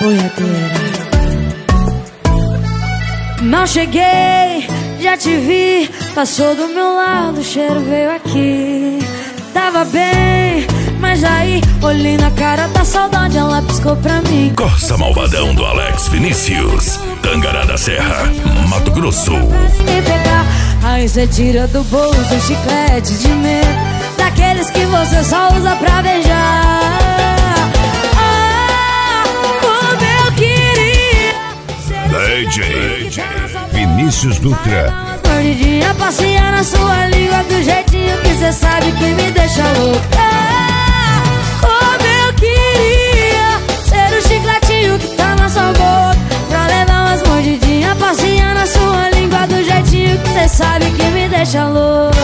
boiadeira. Mal cheguei, já te vi, passou do meu lado, o cheiro veio aqui. Tava bem, mas aí olhei na cara da saudade, ela piscou pra mim. Corsa Malvadão do Alex Vinícius, Tangará da Serra, Mato Grosso. Aí cê tira do bolso um chiclete de medo, daqueles que você só usa pra beijar. Ah, como eu queria DJ Vinícius Dutra. Mordidinha, passear na sua língua do jeitinho que cê sabe que me deixa louca. Como eu queria ser o chicletinho que tá na sua boca, pra levar umas mordidinhas, passear na sua língua do jeitinho que cê sabe que me deixa louca.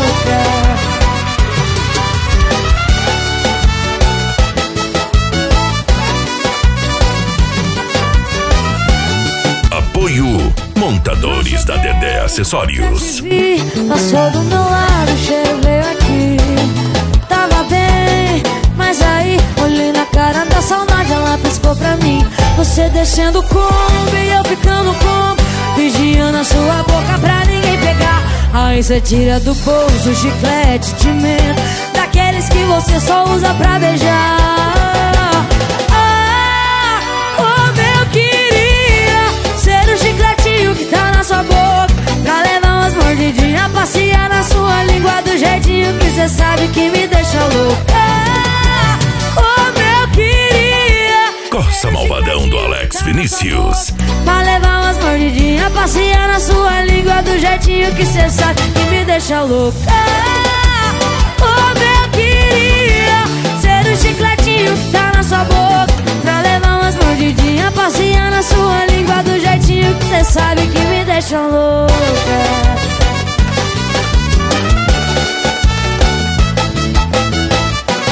Apoio Montadores da Dedé Acessórios. Passou do meu lado, o cheiro veio aqui. Tava bem, mas aí olhei na cara da saudade, ela piscou pra mim. Você descendo o combo e eu ficando com, vigiando a sua boca pra ninguém pegar. Aí cê tira do bolso o chiclete de menta, daqueles que você só usa pra beijar. Ah, como eu queria ser o chicletinho que tá na sua boca, pra levar umas mordidinhas, passear na sua língua do jeitinho que cê sabe que me deixa louca. Como eu queria Corsa Malvadão do Alex Vinícius, pra levar umas mordidinhas, passear na sua língua do jeitinho que cê sabe que me deixa louca. Como eu queria ser o chicletinho que tá na sua boca, pra levar umas mordidinhas, passear na sua língua do jeitinho que cê sabe que me deixa louca.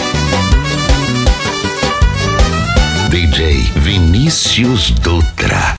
DJ Vinícius Dutra.